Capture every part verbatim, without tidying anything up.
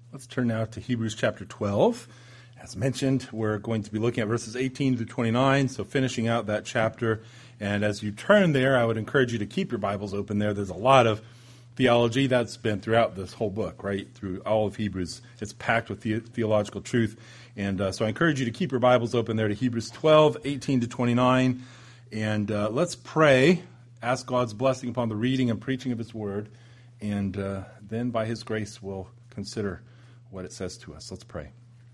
Let's turn now to Hebrews chapter twelve. As mentioned, we're going to be looking at verses eighteen through twenty-nine, so finishing out that chapter. And as you turn there, I would encourage you to keep your Bibles open there. There's a lot of theology that's been throughout this whole book, right? Through all of Hebrews. It's packed with the- theological truth. And uh, so I encourage you to keep your Bibles open there to Hebrews twelve, eighteen to twenty-nine. And uh, let's pray, ask God's blessing upon the reading and preaching of His Word. And uh, then by His grace, we'll consider what it says to us. Let's pray.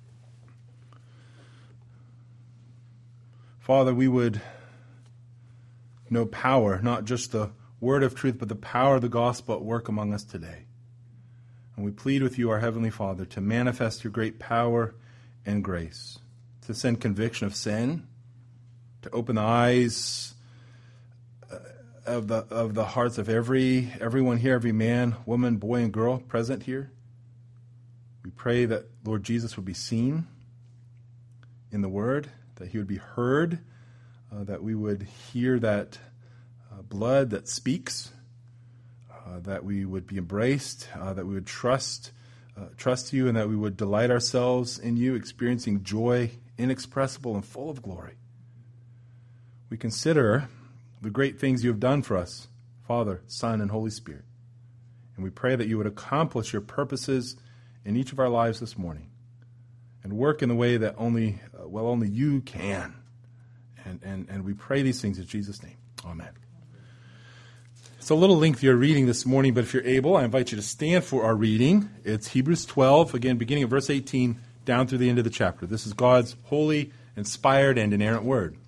Father, we would know power, not just the word of truth, but the power of the gospel at work among us today. And we plead with you, our Heavenly Father, to manifest your great power and grace, to send conviction of sin, to open the eyes of the of the hearts of every everyone here, every man, woman, boy, and girl present here. We pray that Lord Jesus would be seen in the Word, that He would be heard, uh, that we would hear that uh, blood that speaks, uh, that we would be embraced, uh, that we would trust uh, trust You, and that we would delight ourselves in You, experiencing joy inexpressible and full of glory. We consider the great things You have done for us, Father, Son, and Holy Spirit. And we pray that You would accomplish Your purposes in each of our lives this morning and work in the way that only, uh, well, only You can. And, and, and we pray these things in Jesus' name. Amen. It's a little lengthier reading this morning, but if you're able, I invite you to stand for our reading. It's Hebrews twelve, again, beginning of verse eighteen, down through the end of the chapter. This is God's holy, inspired, and inerrant word.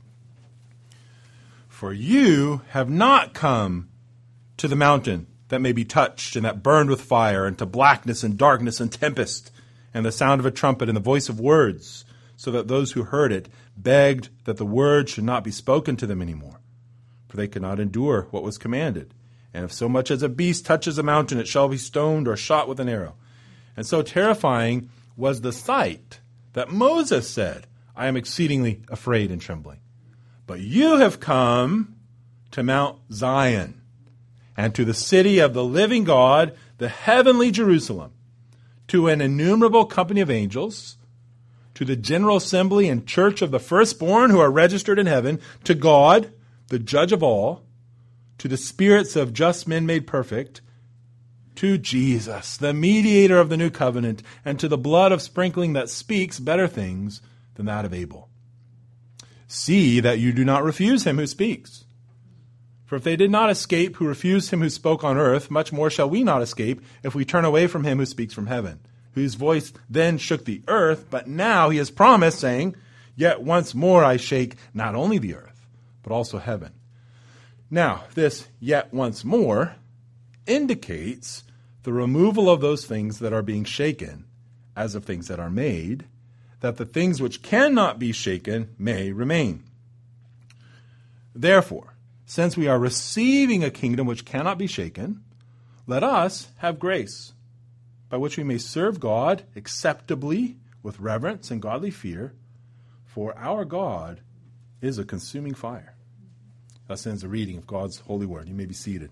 For you have not come to the mountain that may be touched and that burned with fire, and to blackness and darkness and tempest, and the sound of a trumpet and the voice of words, so that those who heard it begged that the word should not be spoken to them anymore, for they could not endure what was commanded. And if so much as a beast touches a mountain, it shall be stoned or shot with an arrow. And so terrifying was the sight that Moses said, I am exceedingly afraid and trembling. But you have come to Mount Zion, and to the city of the living God, the heavenly Jerusalem, to an innumerable company of angels, to the general assembly and church of the firstborn who are registered in heaven, to God, the judge of all, to the spirits of just men made perfect, to Jesus, the mediator of the new covenant, and to the blood of sprinkling that speaks better things than that of Abel. See that you do not refuse him who speaks. For if they did not escape who refused him who spoke on earth, much more shall we not escape if we turn away from him who speaks from heaven, whose voice then shook the earth, but now he has promised, saying, Yet once more I shake not only the earth, but also heaven. Now, this yet once more indicates the removal of those things that are being shaken, as of things that are made, that the things which cannot be shaken may remain. Therefore, since we are receiving a kingdom which cannot be shaken, let us have grace, by which we may serve God acceptably with reverence and godly fear, for our God is a consuming fire. Thus ends the reading of God's holy word. You may be seated.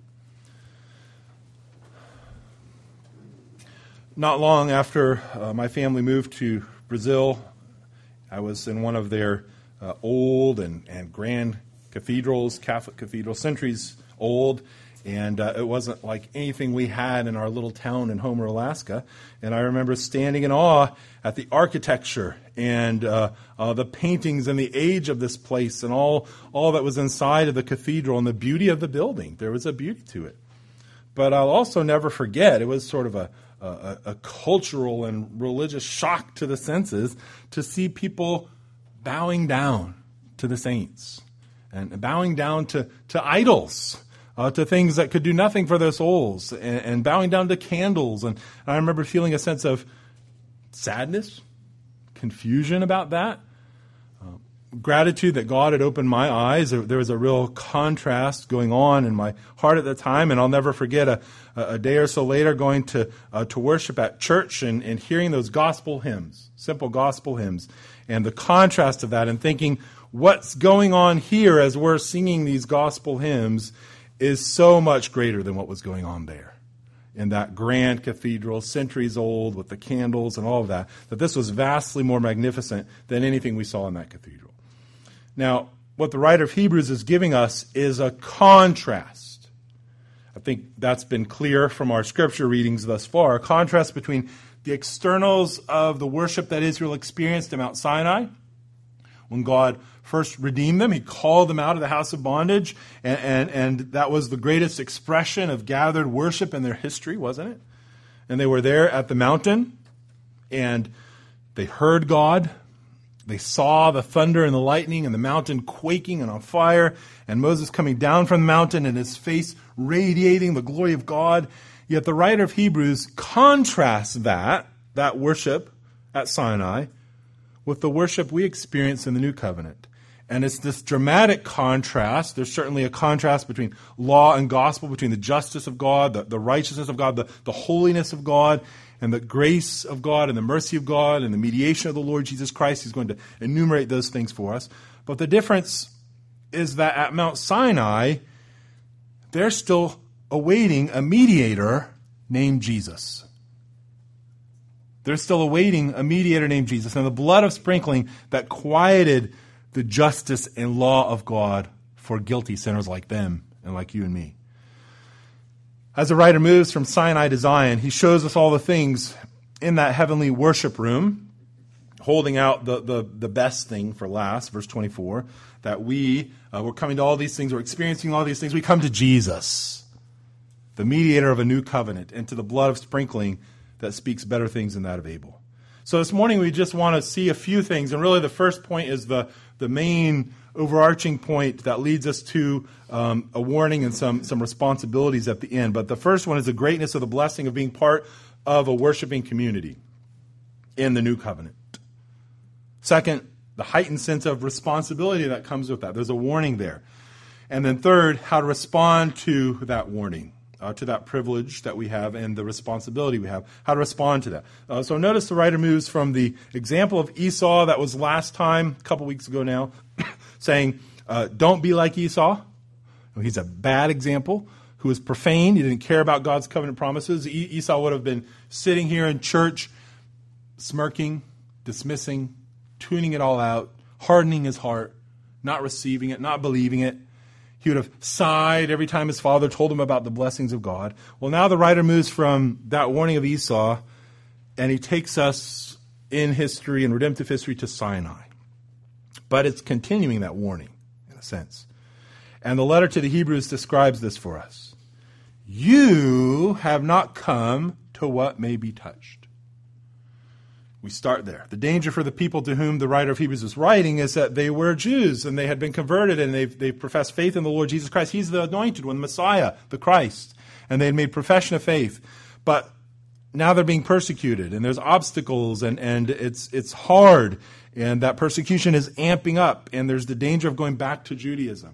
Not long after uh, my family moved to Brazil, I was in one of their uh, old and, and grand cathedrals, Catholic cathedrals, centuries old, and uh, it wasn't like anything we had in our little town in Homer, Alaska. And I remember standing in awe at the architecture and uh, uh, the paintings and the age of this place and all, all that was inside of the cathedral and the beauty of the building. There was a beauty to it. But I'll also never forget, it was sort of a, a, a cultural and religious shock to the senses to see people bowing down to the saints and bowing down to, to idols, uh, to things that could do nothing for their souls, and, and bowing down to candles. And I remember feeling a sense of sadness, confusion about that, uh, gratitude that God had opened my eyes. There, there was a real contrast going on in my heart at the time, and I'll never forget a, a day or so later going to uh, to worship at church and, and hearing those gospel hymns, simple gospel hymns, and the contrast of that, and thinking, what's going on here as we're singing these gospel hymns is so much greater than what was going on there. in that grand cathedral, centuries old, with the candles and all of that, that this was vastly more magnificent than anything we saw in that cathedral. Now, what the writer of Hebrews is giving us is a contrast. I think that's been clear from our scripture readings thus far, a contrast between the externals of the worship that Israel experienced at Mount Sinai. When God first redeemed them, he called them out of the house of bondage, and, and, and that was the greatest expression of gathered worship in their history, wasn't it? And they were there at the mountain, and they heard God. They saw the thunder and the lightning and the mountain quaking and on fire, and Moses coming down from the mountain and his face radiating the glory of God. Yet the writer of Hebrews contrasts that, that worship at Sinai, with the worship we experience in the New Covenant. And it's this dramatic contrast. There's certainly a contrast between law and gospel, between the justice of God, the, the righteousness of God, the, the holiness of God, and the grace of God, and the mercy of God, and the mediation of the Lord Jesus Christ. He's going to enumerate those things for us. But the difference is that at Mount Sinai, they're still awaiting a mediator named Jesus. They're still awaiting a mediator named Jesus, and the blood of sprinkling that quieted the justice and law of God for guilty sinners like them and like you and me. As the writer moves from Sinai to Zion, he shows us all the things in that heavenly worship room, holding out the, the, the best thing for last, verse twenty-four, that we, uh, we're coming to all these things, we're experiencing all these things, we come to Jesus, the mediator of a new covenant, and to the blood of sprinkling that speaks better things than that of Abel. So this morning we just want to see a few things, and really the first point is the, the main overarching point that leads us to um, a warning and some, some responsibilities at the end. But the first one is the greatness of the blessing of being part of a worshiping community in the new covenant. Second, the heightened sense of responsibility that comes with that. There's a warning there. And then third, how to respond to that warning. Uh, to that privilege that we have and the responsibility we have, how to respond to that. Uh, so notice the writer moves from the example of Esau that was last time, a couple weeks ago now, saying, uh, don't be like Esau. He's a bad example, who was profane. He didn't care about God's covenant promises. E- Esau would have been sitting here in church, smirking, dismissing, tuning it all out, hardening his heart, not receiving it, not believing it. He would have sighed every time his father told him about the blessings of God. Well, now the writer moves from that warning of Esau, and he takes us in history, in redemptive history, to Sinai. But it's continuing that warning, in a sense. And the letter to the Hebrews describes this for us. You have not come to what may be touched. We start there. The danger for the people to whom the writer of Hebrews is writing is that they were Jews and they had been converted and they've, they've professed faith in the Lord Jesus Christ. He's the anointed one, the Messiah, the Christ. And they had made profession of faith. But now they're being persecuted and there's obstacles and, and it's, it's hard. And that persecution is amping up and there's the danger of going back to Judaism.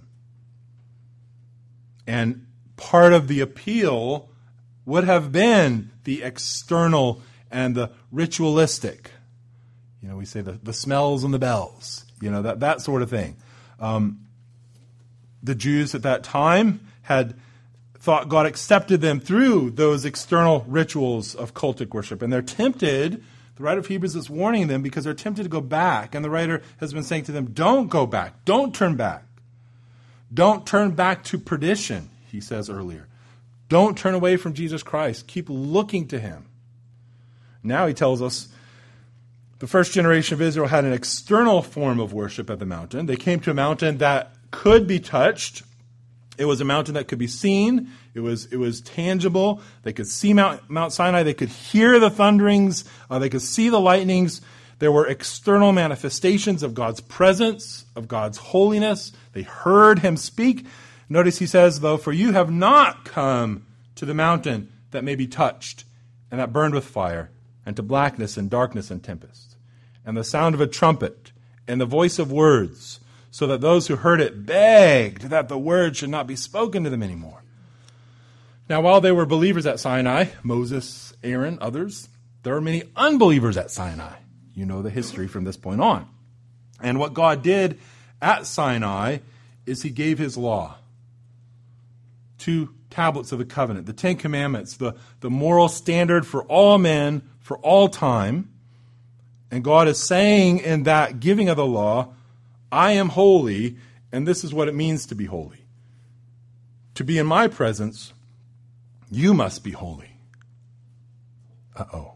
And part of the appeal would have been the external and the ritualistic. You know, we say the, the smells and the bells, you know, that, that sort of thing. Um, the Jews at that time had thought God accepted them through those external rituals of cultic worship. And they're tempted, the writer of Hebrews is warning them because they're tempted to go back. And the writer has been saying to them, don't go back. Don't turn back. Don't turn back to perdition, he says earlier. Don't turn away from Jesus Christ. Keep looking to him. Now he tells us the first generation of Israel had an external form of worship at the mountain. They came to a mountain that could be touched. It was a mountain that could be seen. It was it was tangible. They could see Mount, Mount Sinai. They could hear the thunderings. Uh, they could see the lightnings. There were external manifestations of God's presence, of God's holiness. They heard him speak. Notice he says, though, for you have not come to the mountain that may be touched and that burned with fire, and to blackness and darkness and tempest, and the sound of a trumpet, and the voice of words, so that those who heard it begged that the word should not be spoken to them anymore. Now, while they were believers at Sinai, Moses, Aaron, others, there were many unbelievers at Sinai. You know the history from this point on. And what God did at Sinai is he gave his law to tablets of the covenant, the Ten Commandments, the, the moral standard for all men, for all time. And God is saying in that giving of the law, I am holy, and this is what it means to be holy. To be in my presence, you must be holy. Uh-oh.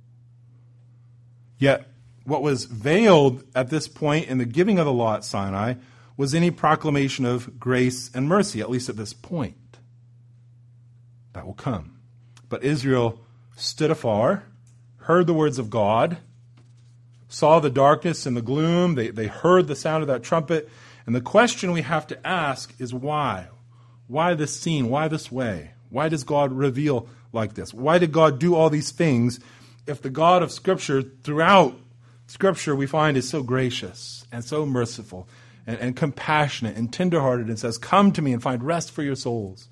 Yet, what was veiled at this point in the giving of the law at Sinai was any proclamation of grace and mercy, at least at this point. That will come. But Israel stood afar, heard the words of God, saw the darkness and the gloom. They, they heard the sound of that trumpet. And the question we have to ask is why? Why this scene? Why this way? Why does God reveal like this? Why did God do all these things if the God of Scripture, throughout Scripture, we find is so gracious and so merciful and, and compassionate and tenderhearted and says, come to me and find rest for your souls?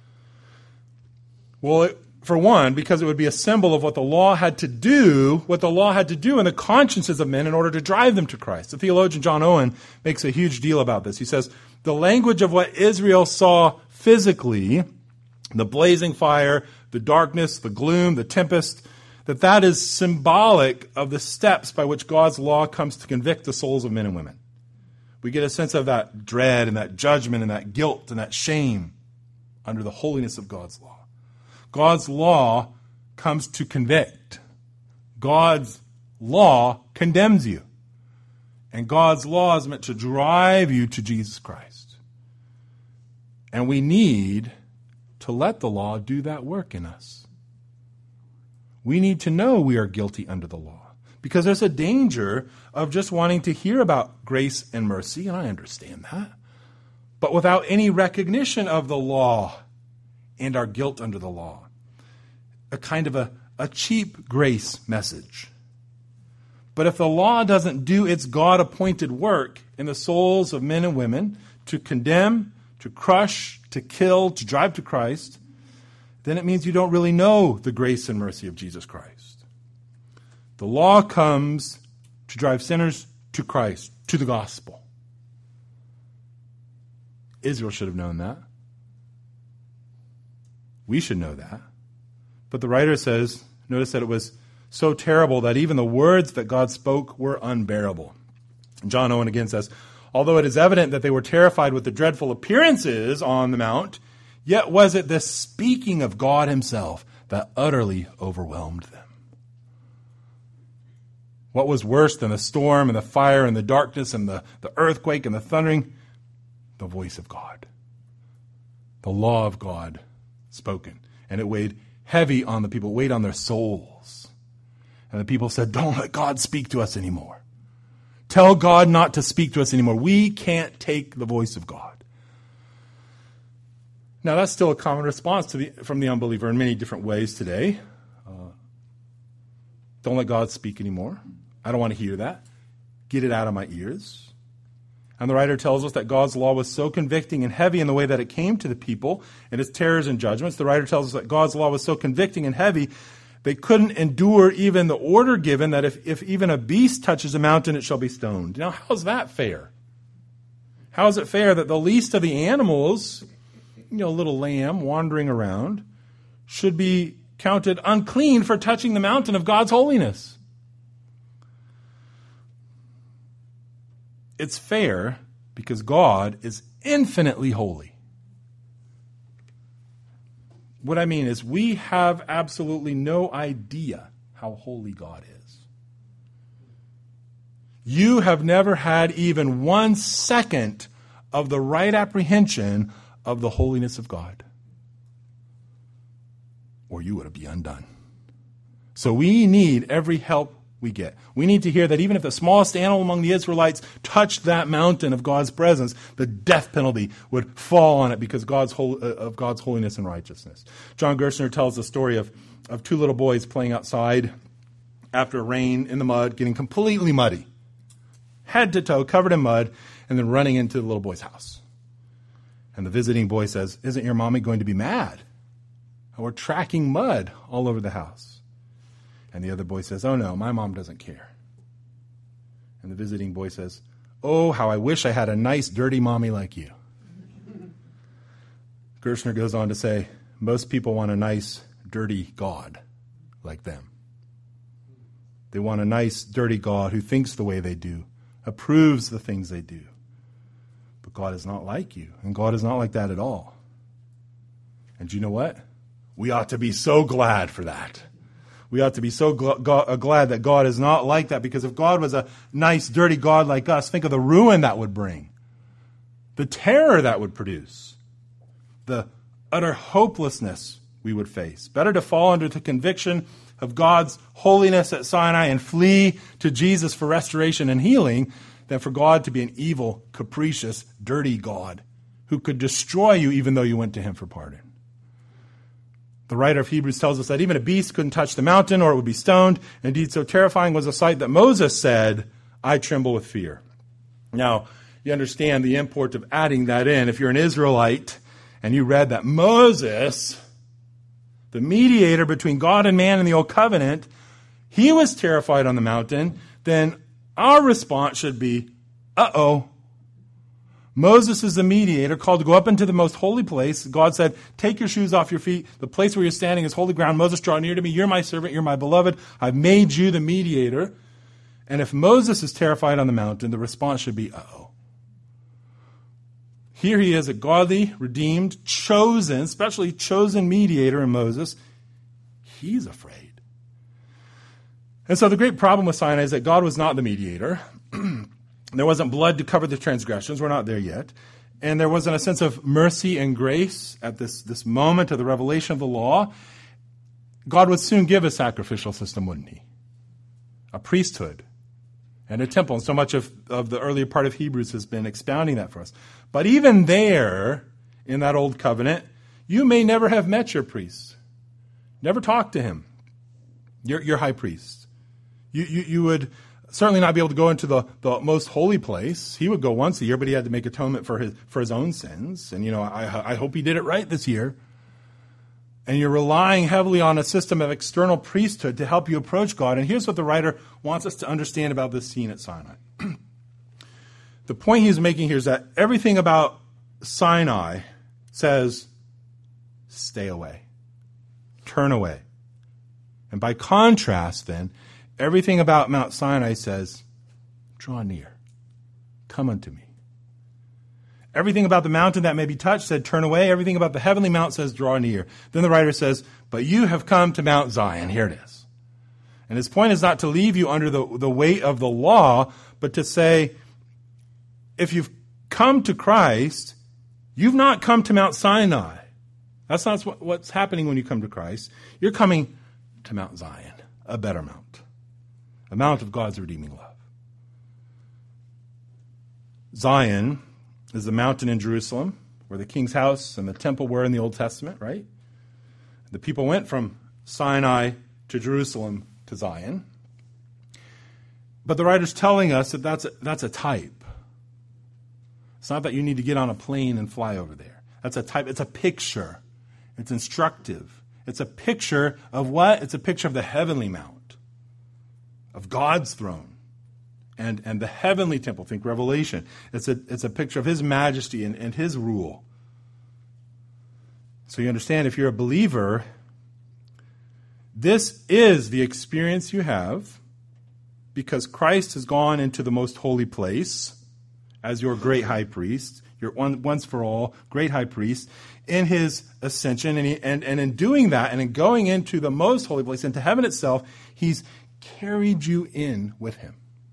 Well, it, for one, because it would be a symbol of what the law had to do, what the law had to do in the consciences of men in order to drive them to Christ. The theologian John Owen makes a huge deal about this. He says, the language of what Israel saw physically, the blazing fire, the darkness, the gloom, the tempest, that that is symbolic of the steps by which God's law comes to convict the souls of men and women. We get a sense of that dread and that judgment and that guilt and that shame under the holiness of God's law. God's law comes to convict. God's law condemns you. And God's law is meant to drive you to Jesus Christ. And we need to let the law do that work in us. We need to know we are guilty under the law. Because there's a danger of just wanting to hear about grace and mercy, and I understand that, but without any recognition of the law and our guilt under the law. A kind of a, a cheap grace message. But if the law doesn't do its God-appointed work in the souls of men and women to condemn, to crush, to kill, to drive to Christ, then it means you don't really know the grace and mercy of Jesus Christ. The law comes to drive sinners to Christ, to the gospel. Israel should have known that. We should know that. But the writer says, notice that it was so terrible that even the words that God spoke were unbearable. John Owen again says, although it is evident that they were terrified with the dreadful appearances on the mount, yet was it the speaking of God himself that utterly overwhelmed them. What was worse than the storm and the fire and the darkness and the, the earthquake and the thundering? The voice of God. The law of God spoken. And it weighed heavy on the people, weighed on their souls. And the people said, don't let God speak to us anymore. Tell God not to speak to us anymore. We can't take the voice of God. Now, that's still a common response to the, from the unbeliever in many different ways today. Uh, don't let God speak anymore. I don't want to hear that. Get it out of my ears. And the writer tells us that God's law was so convicting and heavy in the way that it came to the people and its terrors and judgments. The writer tells us that God's law was so convicting and heavy, they couldn't endure even the order given that if, if even a beast touches a mountain, it shall be stoned. Now, how's that fair? How is it fair that the least of the animals, you know, a little lamb wandering around, should be counted unclean for touching the mountain of God's holiness? It's fair because God is infinitely holy. What I mean is we have absolutely no idea how holy God is. You have never had even one second of the right apprehension of the holiness of God, or you would be undone. So we need every help we get. We need to hear that even if the smallest animal among the Israelites touched that mountain of God's presence, the death penalty would fall on it because God's hol- of God's holiness and righteousness. John Gerstner tells the story of, of two little boys playing outside after rain in the mud, getting completely muddy, head to toe, covered in mud, and then running into the little boy's house. And the visiting boy says, "Isn't your mommy going to be mad? We're tracking mud all over the house." And the other boy says, "Oh no, my mom doesn't care." And the visiting boy says, "Oh, how I wish I had a nice, dirty mommy like you." Gershner goes on to say, most people want a nice, dirty God like them. They want a nice, dirty God who thinks the way they do, approves the things they do. But God is not like you, and God is not like that at all. And you know what? We ought to be so glad for that. We ought to be so gl- go- glad that God is not like that, because if God was a nice, dirty God like us, think of the ruin that would bring, the terror that would produce, the utter hopelessness we would face. Better to fall under the conviction of God's holiness at Sinai and flee to Jesus for restoration and healing than for God to be an evil, capricious, dirty God who could destroy you even though you went to him for pardon. The writer of Hebrews tells us that even a beast couldn't touch the mountain or it would be stoned. Indeed, so terrifying was the sight that Moses said, I tremble with fear. Now, you understand the import of adding that in. If you're an Israelite and you read that Moses, the mediator between God and man in the Old Covenant, he was terrified on the mountain, then our response should be, uh-oh. Moses is the mediator, called to go up into the most holy place. God said, take your shoes off your feet. The place where you're standing is holy ground. Moses, draw near to me. You're my servant. You're my beloved. I've made you the mediator. And if Moses is terrified on the mountain, the response should be, uh-oh. Here he is, a godly, redeemed, chosen, especially chosen mediator in Moses. He's afraid. And so the great problem with Sinai is that God was not the mediator. There wasn't blood to cover the transgressions. We're not there yet. And there wasn't a sense of mercy and grace at this, this moment of the revelation of the law. God would soon give a sacrificial system, wouldn't he? A priesthood and a temple. And so much of, of the earlier part of Hebrews has been expounding that for us. But even there, in that old covenant, you may never have met your priest. Never talked to him, your, your high priest. You, you, you would certainly not be able to go into the, the most holy place. He would go once a year, but he had to make atonement for his for his own sins. And, you know, I, I hope he did it right this year. And you're relying heavily on a system of external priesthood to help you approach God. And here's what the writer wants us to understand about this scene at Sinai. The point he's making here is that everything about Sinai says, stay away, turn away. And by contrast, then, everything about Mount Sinai says, draw near, come unto me. Everything about the mountain that may be touched said, turn away. Everything about the heavenly mount says, draw near. Then the writer says, but you have come to Mount Zion. Here it is. And his point is not to leave you under the, the weight of the law, but to say, if you've come to Christ, you've not come to Mount Sinai. That's not what's happening when you come to Christ. You're coming to Mount Zion, a better mount. A mount of God's redeeming love. Zion is the mountain in Jerusalem where the king's house and the temple were in the Old Testament, right? The people went from Sinai to Jerusalem to Zion. But the writer's telling us that that's a, that's a type. It's not that you need to get on a plane and fly over there. That's a type. It's a picture. It's instructive. It's a picture of what? It's a picture of the heavenly mount, of God's throne, and, and the heavenly temple. Think Revelation. It's a, it's a picture of his majesty and, and his rule. So you understand, if you're a believer, this is the experience you have because Christ has gone into the most holy place as your great high priest, your one, once for all great high priest, in his ascension. And, he, and, and in doing that, and in going into the most holy place, into heaven itself, he's carried you in with him.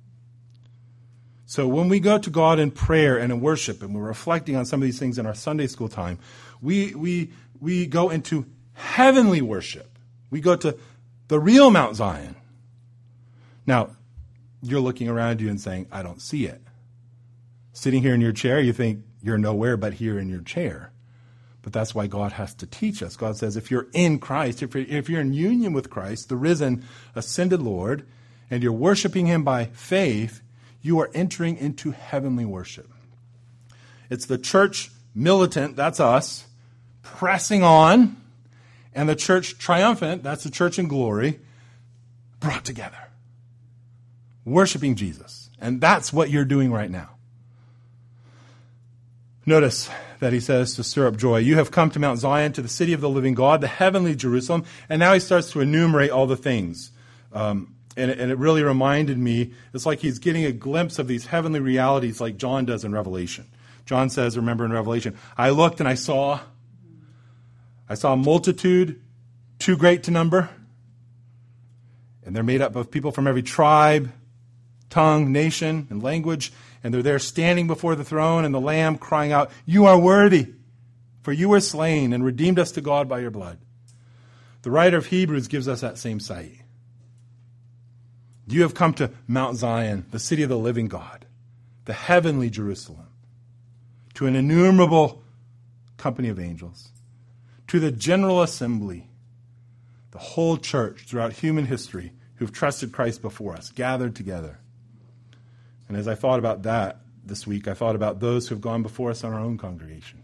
So when we go to God in prayer and in worship, and we're reflecting on some of these things in our Sunday school time, we we we go into heavenly worship. We go to the real Mount Zion. Now, you're looking around you and saying, I don't see it. Sitting here in your chair, you think you're nowhere but here in your chair. But that's why God has to teach us. God says, if you're in Christ, if you're, if you're in union with Christ, the risen, ascended Lord, and you're worshiping him by faith, you are entering into heavenly worship. It's the church militant, that's us, pressing on, and the church triumphant, that's the church in glory, brought together, worshiping Jesus. And that's what you're doing right now. Notice that he says to stir up joy. You have come to Mount Zion, to the city of the living God, the heavenly Jerusalem. And now he starts to enumerate all the things. Um, and, it, and it really reminded me, it's like he's getting a glimpse of these heavenly realities like John does in Revelation. John says, remember in Revelation, I looked and I saw, I saw a multitude too great to number. And they're made up of people from every tribe, tongue, nation, and language. And they're there standing before the throne and the Lamb crying out, you are worthy, for you were slain and redeemed us to God by your blood. The writer of Hebrews gives us that same sight. You have come to Mount Zion, the city of the living God, the heavenly Jerusalem, to an innumerable company of angels, to the general assembly, the whole church throughout human history who've trusted Christ before us, gathered together. And as I thought about that this week, I thought about those who have gone before us in our own congregation.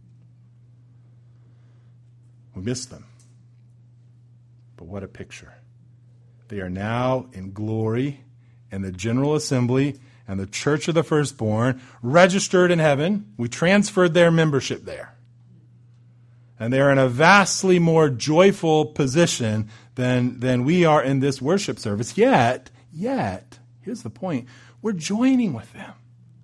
We miss them. But what a picture. They are now in glory in the general assembly and the church of the firstborn, registered in heaven. We transferred their membership there. And they're in a vastly more joyful position than, than we are in this worship service. Yet, yet, here's the point, we're joining with them.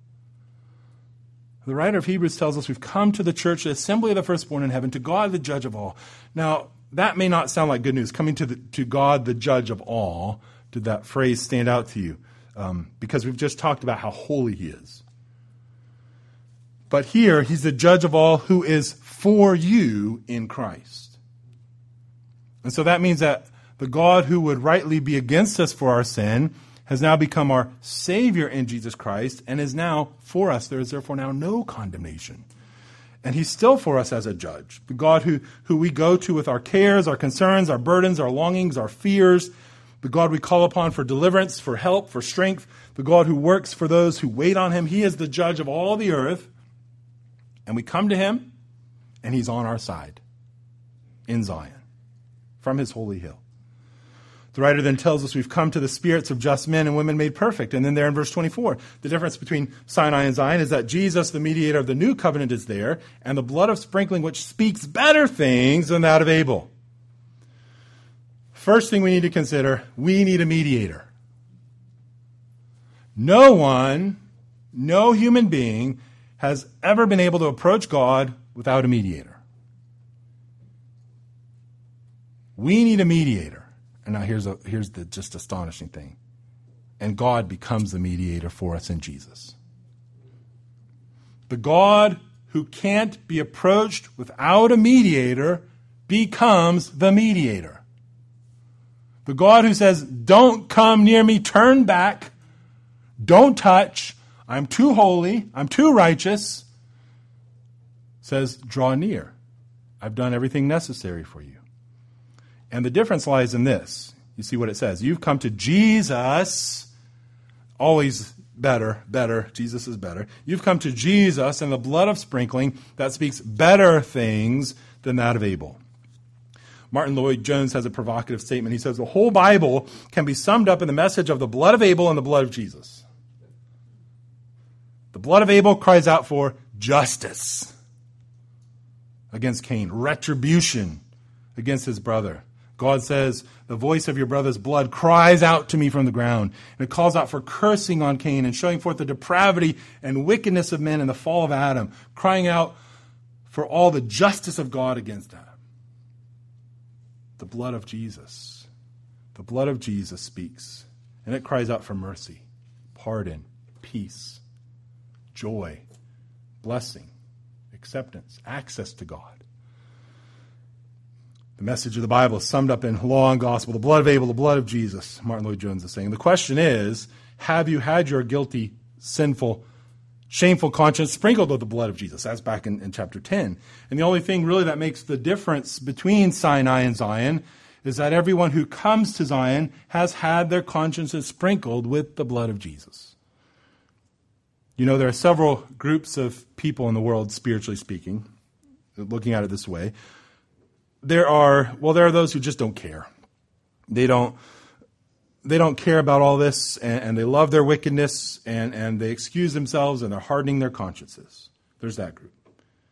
The writer of Hebrews tells us we've come to the church, the assembly of the firstborn in heaven, to God, the judge of all. Now, that may not sound like good news, coming to, the, to God, the judge of all. Did that phrase stand out to you? Um, because we've just talked about how holy he is. But here, he's the judge of all who is for you in Christ. And so that means that the God who would rightly be against us for our sin has now become our Savior in Jesus Christ and is now for us. There is therefore now no condemnation. And he's still for us as a judge. The God who, who we go to with our cares, our concerns, our burdens, our longings, our fears. The God we call upon for deliverance, for help, for strength. The God who works for those who wait on him. He is the judge of all the earth. And we come to him, and he's on our side in Zion from his holy hill. The writer then tells us we've come to the spirits of just men and women made perfect. And then there in verse twenty-four, the difference between Sinai and Zion is that Jesus, the mediator of the new covenant, is there, and the blood of sprinkling which speaks better things than that of Abel. First thing we need to consider, we need a mediator. No one, no human being has ever been able to approach God without a mediator. We need a mediator. And now here's a, here's the just astonishing thing. And God becomes the mediator for us in Jesus. The God who can't be approached without a mediator becomes the mediator. The God who says, don't come near me, turn back, don't touch, I'm too holy, I'm too righteous, says, draw near. I've done everything necessary for you. And the difference lies in this. You see what it says. You've come to Jesus, always better, better, Jesus is better. You've come to Jesus and the blood of sprinkling that speaks better things than that of Abel. Martin Lloyd-Jones has a provocative statement. He says the whole Bible can be summed up in the message of the blood of Abel and the blood of Jesus. The blood of Abel cries out for justice against Cain, retribution against his brother. God says, the voice of your brother's blood cries out to me from the ground. And it calls out for cursing on Cain and showing forth the depravity and wickedness of men in the fall of Adam, crying out for all the justice of God against Adam. The blood of Jesus. The blood of Jesus speaks. And it cries out for mercy, pardon, peace, joy, blessing, acceptance, access to God. The message of the Bible is summed up in law and gospel, the blood of Abel, the blood of Jesus, Martin Lloyd-Jones is saying. The question is, have you had your guilty, sinful, shameful conscience sprinkled with the blood of Jesus? That's back in, in chapter ten. And the only thing really that makes the difference between Sinai and Zion is that everyone who comes to Zion has had their consciences sprinkled with the blood of Jesus. You know, there are several groups of people in the world, spiritually speaking, looking at it this way. There are, well, there are those who just don't care. They don't, they don't care about all this, and, and they love their wickedness, and, and they excuse themselves, and they're hardening their consciences. There's that group.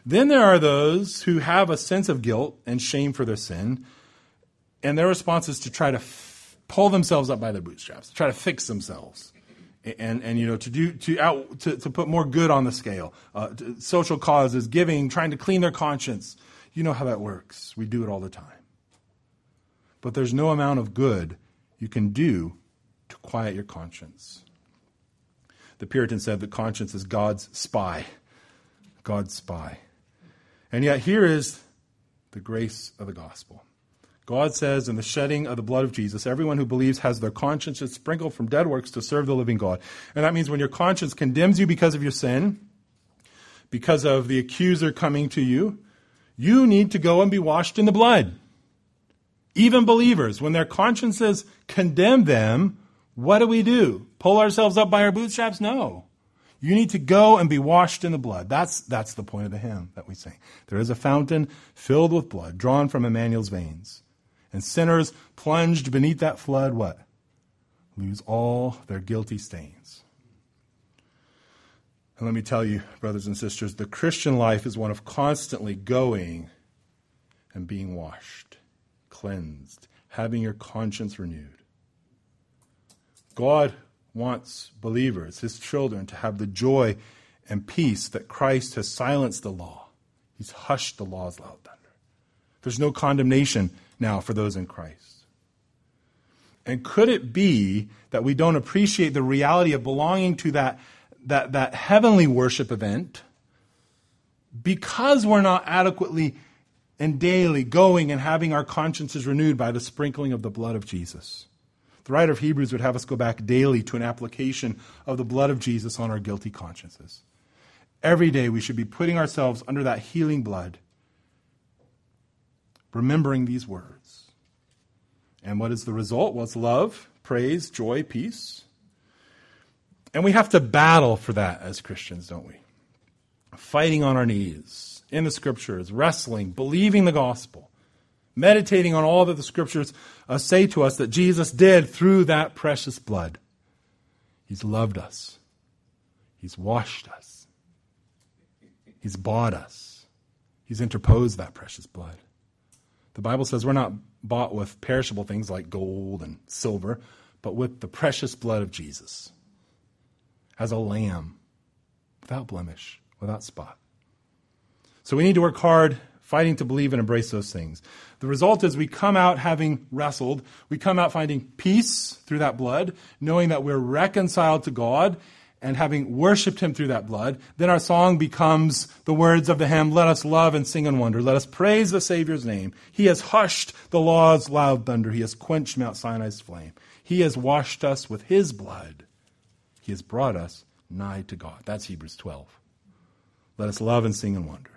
Then there are those who have a sense of guilt and shame for their sin, and their response is to try to f- pull themselves up by their bootstraps, to try to fix themselves, and and you know to do to out to, to put more good on the scale, uh, to, social causes, giving, trying to clean their conscience. You know how that works. We do it all the time. But there's no amount of good you can do to quiet your conscience. The Puritan said that conscience is God's spy. God's spy. And yet here is the grace of the gospel. God says, in the shedding of the blood of Jesus, everyone who believes has their consciences sprinkled from dead works to serve the living God. And that means when your conscience condemns you because of your sin, because of the accuser coming to you, you need to go and be washed in the blood. Even believers, when their consciences condemn them, what do we do? Pull ourselves up by our bootstraps? No. You need to go and be washed in the blood. That's, that's the point of the hymn that we sing. There is a fountain filled with blood, drawn from Emmanuel's veins. And sinners plunged beneath that flood, what? Lose all their guilty stains. And let me tell you, brothers and sisters, the Christian life is one of constantly going and being washed, cleansed, having your conscience renewed. God wants believers, his children, to have the joy and peace that Christ has silenced the law. He's hushed the law's loud thunder. There's no condemnation now for those in Christ. And could it be that we don't appreciate the reality of belonging to that, that, that heavenly worship event because we're not adequately and daily going and having our consciences renewed by the sprinkling of the blood of Jesus? The writer of Hebrews would have us go back daily to an application of the blood of Jesus on our guilty consciences. Every day we should be putting ourselves under that healing blood, remembering these words. And what is the result? Well, it's love, praise, joy, peace. And we have to battle for that as Christians, don't we? Fighting on our knees, in the Scriptures, wrestling, believing the gospel, meditating on all that the Scriptures uh, say to us that Jesus did through that precious blood. He's loved us. He's washed us. He's bought us. He's interposed that precious blood. The Bible says we're not bought with perishable things like gold and silver, but with the precious blood of Jesus as a lamb, without blemish, without spot. So we need to work hard, fighting to believe and embrace those things. The result is we come out having wrestled. We come out finding peace through that blood, knowing that we're reconciled to God and having worshipped him through that blood. Then our song becomes the words of the hymn, let us love and sing and wonder. Let us praise the Savior's name. He has hushed the law's loud thunder. He has quenched Mount Sinai's flame. He has washed us with his blood. He has brought us nigh to God. That's Hebrews twelve. Let us love and sing and wonder.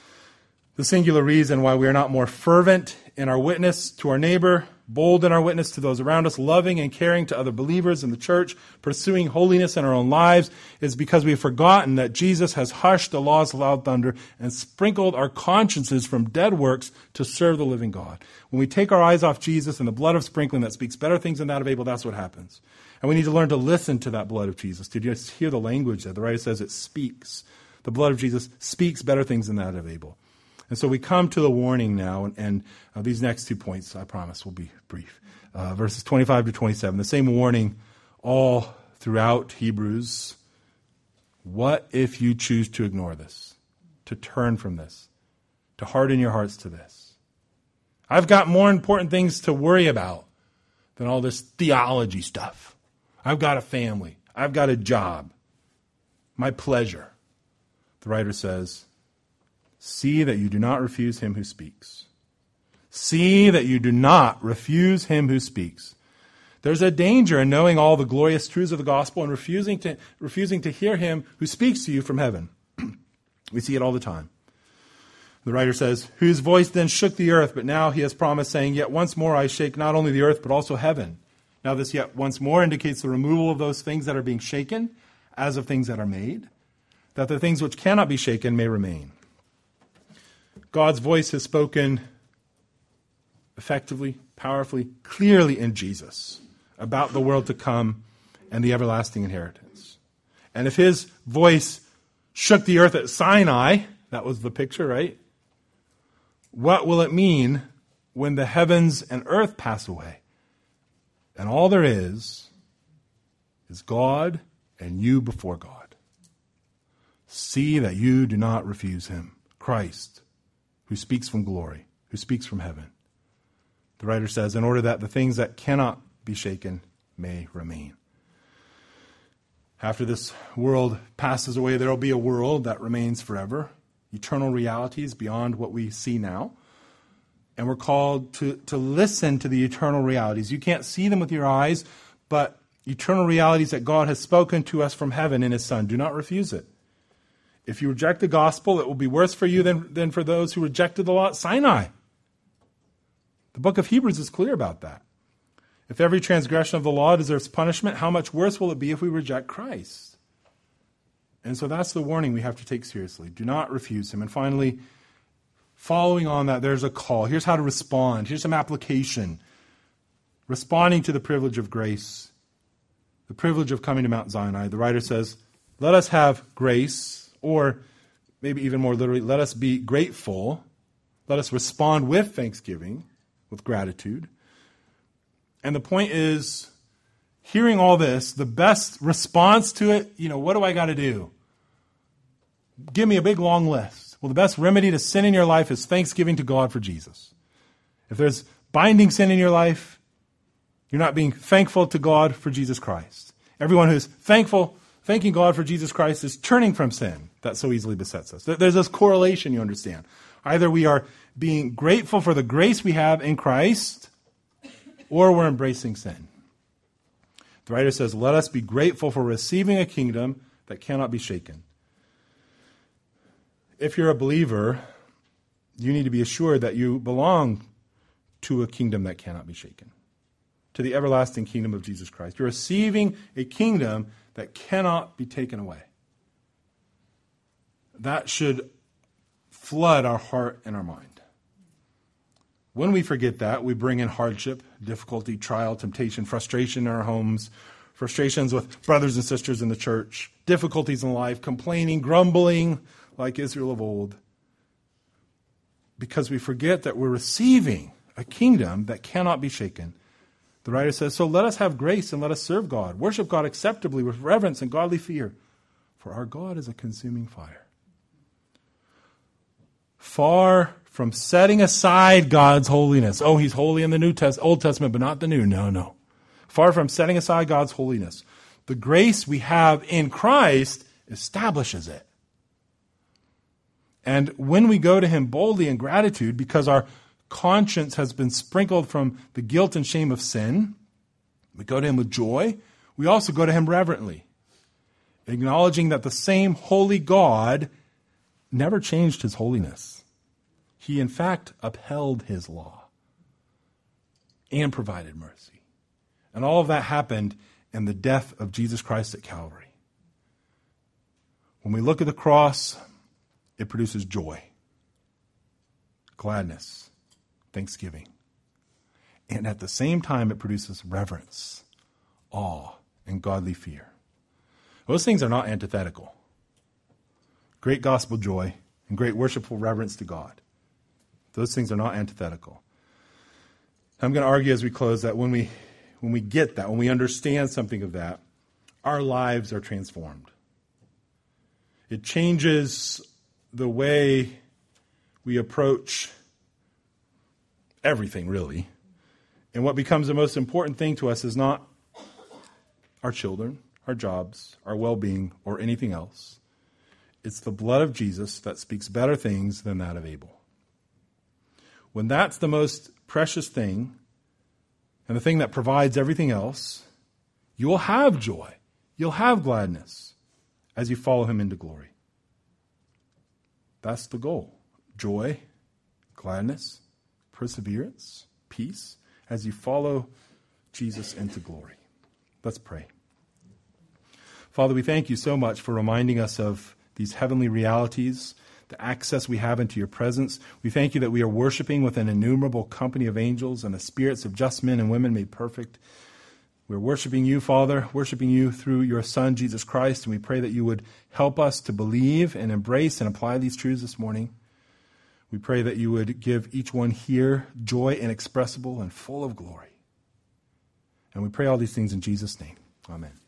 The singular reason why we are not more fervent in our witness to our neighbor, bold in our witness to those around us, loving and caring to other believers in the church, pursuing holiness in our own lives, is because we have forgotten that Jesus has hushed the law's loud thunder and sprinkled our consciences from dead works to serve the living God. When we take our eyes off Jesus and the blood of sprinkling that speaks better things than that of Abel, that's what happens. And we need to learn to listen to that blood of Jesus, to just hear the language that the writer says it speaks. The blood of Jesus speaks better things than that of Abel. And so we come to the warning now, and, and uh, these next two points, I promise, will be brief. Uh, verses twenty-five to twenty-seven, the same warning all throughout Hebrews. What if you choose to ignore this, to turn from this, to harden your hearts to this? I've got more important things to worry about than all this theology stuff. I've got a family. I've got a job. My pleasure. The writer says, see that you do not refuse him who speaks. See that you do not refuse him who speaks. There's a danger in knowing all the glorious truths of the gospel and refusing to, refusing to hear him who speaks to you from heaven. We see it all the time. The writer says, whose voice then shook the earth, but now he has promised, saying, yet once more I shake not only the earth, but also heaven. Now this yet once more indicates the removal of those things that are being shaken, as of things that are made, that the things which cannot be shaken may remain. God's voice has spoken effectively, powerfully, clearly in Jesus about the world to come and the everlasting inheritance. And if his voice shook the earth at Sinai, That was the picture, right? What will it mean when the heavens and earth pass away? And all there is is God and you before God. See that you do not refuse him, Christ, who speaks from glory, who speaks from heaven. The writer says, in order that the things that cannot be shaken may remain. After this world passes away, there will be a world that remains forever. Eternal realities beyond what we see now. And we're called to, to listen to the eternal realities. You can't see them with your eyes, but eternal realities that God has spoken to us from heaven in his Son. Do not refuse it. If you reject the gospel, it will be worse for you than, than for those who rejected the law at Sinai. The book of Hebrews is clear about that. If every transgression of the law deserves punishment, how much worse will it be if we reject Christ? And so that's the warning we have to take seriously. Do not refuse him. And finally, following on that, there's a call. Here's how to respond. Here's some application. Responding to the privilege of grace, the privilege of coming to Mount Sinai. The writer says, let us have grace, or maybe even more literally, let us be grateful. Let us respond with thanksgiving, with gratitude. And the point is, hearing all this, the best response to it, you know, what do I got to do? Give me a big long list. Well, the best remedy to sin in your life is thanksgiving to God for Jesus. If there's binding sin in your life, you're not being thankful to God for Jesus Christ. Everyone who's thankful, thanking God for Jesus Christ is turning from sin that so easily besets us. There's this correlation, you understand. Either we are being grateful for the grace we have in Christ, or we're embracing sin. The writer says, let us be grateful for receiving a kingdom that cannot be shaken. If you're a believer, you need to be assured that you belong to a kingdom that cannot be shaken, to the everlasting kingdom of Jesus Christ. You're receiving a kingdom that cannot be taken away. That should flood our heart and our mind. When we forget that, we bring in hardship, difficulty, trial, temptation, frustration in our homes, frustrations with brothers and sisters in the church, difficulties in life, complaining, grumbling, like Israel of old. Because we forget that we're receiving a kingdom that cannot be shaken. The writer says, so let us have grace and let us serve God. Worship God acceptably with reverence and godly fear. For our God is a consuming fire. Far from setting aside God's holiness. Oh, he's holy in the New Test- Old Testament, but not the New. No, no. Far from setting aside God's holiness. The grace we have in Christ establishes it. And when we go to him boldly in gratitude because our conscience has been sprinkled from the guilt and shame of sin, we go to him with joy. We also go to him reverently, acknowledging that the same holy God never changed his holiness. He, in fact, upheld his law and provided mercy. And all of that happened in the death of Jesus Christ at Calvary. When we look at the cross, it produces joy, gladness, thanksgiving. And at the same time, it produces reverence, awe, and godly fear. Those things are not antithetical. Great gospel joy and great worshipful reverence to God. Those things are not antithetical. I'm going to argue as we close that when we when we get that, when we understand something of that, our lives are transformed. It changes the way we approach everything, really. And what becomes the most important thing to us is not our children, our jobs, our well-being, or anything else. It's the blood of Jesus that speaks better things than that of Abel. When that's the most precious thing, and the thing that provides everything else, you will have joy. You'll have gladness as you follow him into glory. That's the goal. Joy, gladness, perseverance, peace, as you follow Jesus into glory. Let's pray. Father, we thank you so much for reminding us of these heavenly realities, the access we have into your presence. We thank you that we are worshiping with an innumerable company of angels and the spirits of just men and women made perfect. We're worshiping you, Father, worshiping you through your Son, Jesus Christ, and we pray that you would help us to believe and embrace and apply these truths this morning. We pray that you would give each one here joy inexpressible and full of glory. And we pray all these things in Jesus' name. Amen.